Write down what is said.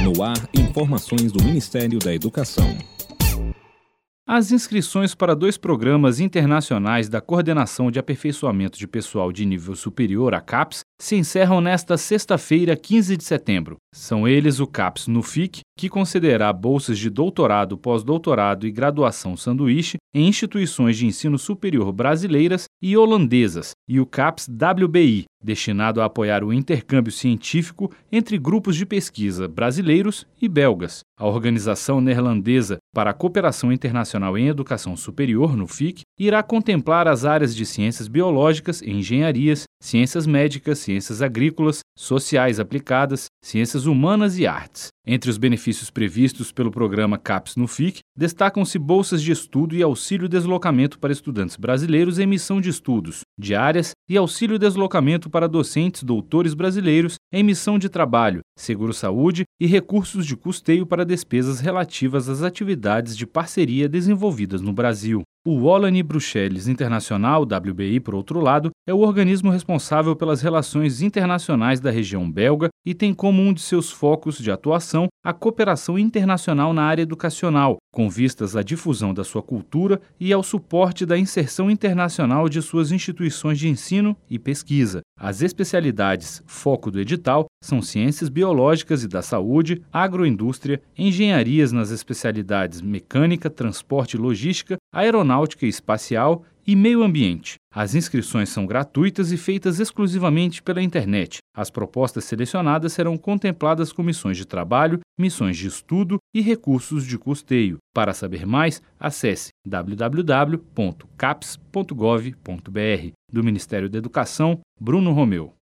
No ar, informações do Ministério da Educação. As inscrições para 2 programas internacionais da Coordenação de Aperfeiçoamento de Pessoal de Nível Superior, a CAPES, se encerram nesta sexta-feira, 15 de setembro. São eles o CAPES NUFIC, que concederá bolsas de doutorado, pós-doutorado e graduação sanduíche em instituições de ensino superior brasileiras e holandesas, e o CAPES WBI, destinado a apoiar o intercâmbio científico entre grupos de pesquisa brasileiros e belgas. A Organização Neerlandesa para a Cooperação Internacional em Educação Superior, NUFIC, irá contemplar as áreas de ciências biológicas e engenharias, ciências médicas, ciências agrícolas, sociais aplicadas, ciências humanas e artes. Entre os benefícios previstos pelo programa CAPES NUFIC, destacam-se bolsas de estudo e auxílio-deslocamento para estudantes brasileiros em missão de estudos, diárias e auxílio-deslocamento para docentes doutores brasileiros em missão de trabalho, seguro-saúde e recursos de custeio para despesas relativas às atividades de parceria desenvolvidas no Brasil. O Wallonie-Bruxelles Internacional, WBI, por outro lado, é o organismo responsável pelas relações internacionais da região belga e tem como um de seus focos de atuação a cooperação internacional na área educacional, com vistas à difusão da sua cultura e ao suporte da inserção internacional de suas instituições de ensino e pesquisa. As especialidades foco do edital são ciências biológicas e da saúde, agroindústria, engenharias nas especialidades mecânica, transporte e logística, aeronáutica e espacial e meio ambiente. As inscrições são gratuitas e feitas exclusivamente pela internet. As propostas selecionadas serão contempladas com missões de trabalho, missões de estudo e recursos de custeio. Para saber mais, acesse www.caps.gov.br. Do Ministério da Educação, Bruno Romeu.